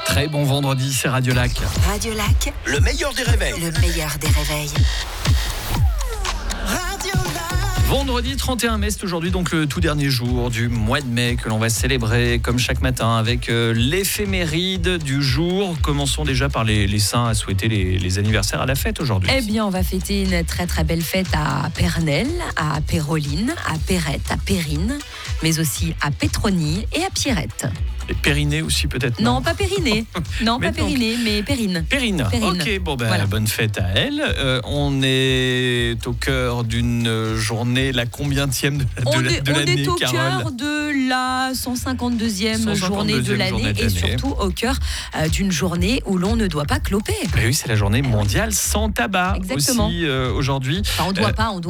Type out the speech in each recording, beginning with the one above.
Très bon vendredi, c'est Radio Lac. Radio Lac, Le meilleur des réveils. le meilleur des réveils. Vendredi 31 mai, c'est aujourd'hui donc le tout dernier jour du mois de mai que l'on va célébrer comme chaque matin avec l'éphéméride du jour. Commençons déjà par les saints à souhaiter les anniversaires à la fête aujourd'hui. Eh bien, on va fêter une très très belle fête à Pernelle, à Péroline, à Perrette, à Périne, mais aussi à Pétronie et à Pierrette. Et Périnée aussi peut-être. Non, pas Périnée. Non, Mais pas donc- Périnée, mais Périne. Périne. Périne. Ok, bon ben Voilà. bonne fête à elle. On est au cœur d'une journée, la combientième de On l'année, est au Carole. cœur de la 152e journée de 152e l'année journée de et l'année. surtout au cœur d'une journée où l'on ne doit pas cloper. Ben oui, c'est la journée mondiale sans tabac Exactement. aussi aujourd'hui. Enfin, on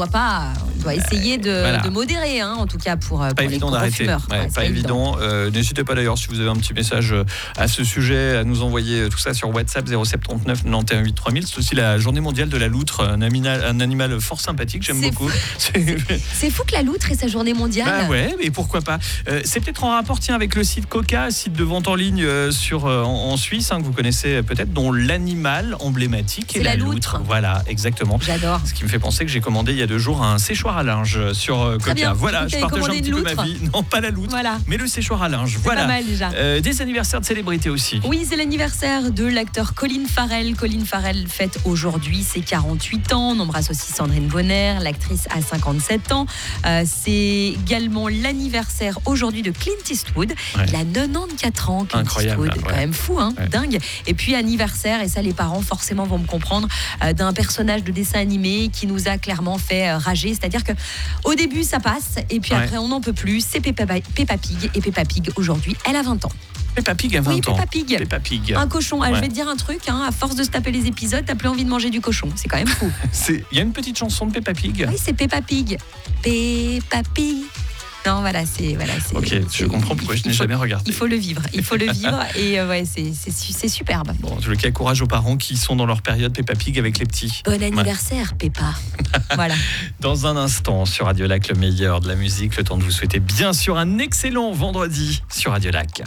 doit essayer voilà. de modérer, hein, en tout cas pour Pas les évident gros d'arrêter. fumeurs. Ouais, c'est pas évident. N'hésitez pas d'ailleurs, si vous avez un petit message à ce sujet, à nous envoyer tout ça sur WhatsApp 0739 91 8 3000. C'est aussi la journée mondiale de la loutre, un animal fort sympathique, j'aime C'est beaucoup. C'est fou que la loutre ait sa journée mondiale. Bah ouais, mais pourquoi pas. C'est peut-être en rapport avec le site Coca, site de vente en ligne en Suisse, que vous connaissez peut-être, dont l'animal emblématique est C'est la la loutre. loutre. Voilà, exactement. J'adore. Ce qui me fait penser que j'ai commandé il y a 2 jours un séchoir à linge sur Coca. bien. Voilà, Du coup, je t'avais partage un commandé petit une peu ma loutre. vie. Non, pas la loutre, Voilà. mais le séchoir à linge. C'est Voilà. pas mal déjà. Des anniversaires de célébrités aussi. Oui, c'est l'anniversaire de l'acteur Colin Farrell. Colin Farrell fête aujourd'hui ses 48 ans. On embrasse aussi Sandrine Bonner, l'actrice a 57 ans. C'est également l'anniversaire aujourd'hui de Clint Eastwood. Ouais. Il a 94 ans, Clint Incroyable, Eastwood. ouais. Quand même fou, hein, Ouais. dingue. Et puis anniversaire, et ça les parents forcément vont me comprendre, d'un personnage de dessin animé qui nous a clairement fait rager. C'est-à-dire que au début ça passe, et puis Ouais. après on n'en peut plus. C'est Peppa Pig. Et Peppa Pig aujourd'hui, elle a 20 ans. Peppa Pig a 20 Oui, ans. Peppa Pig. Peppa Pig. Un cochon. Ah, Ouais. je vais te dire un truc, à force de se taper les épisodes, t'as plus envie de manger du cochon. C'est quand même fou. Il y a une petite chanson de Peppa Pig. Oui, c'est Peppa Pig. Peppa Pig. Non, voilà, c'est. Ok, je comprends pourquoi je n'ai jamais regardé. Il faut le vivre. Il faut le vivre. Et ouais, c'est superbe. Bon, en tout cas, courage aux parents qui sont dans leur période Peppa Pig avec les petits. Bon anniversaire, Peppa. Voilà. Dans un instant, sur Radio Lac, le meilleur de la musique, le temps de vous souhaiter bien sûr un excellent vendredi sur Radio Lac.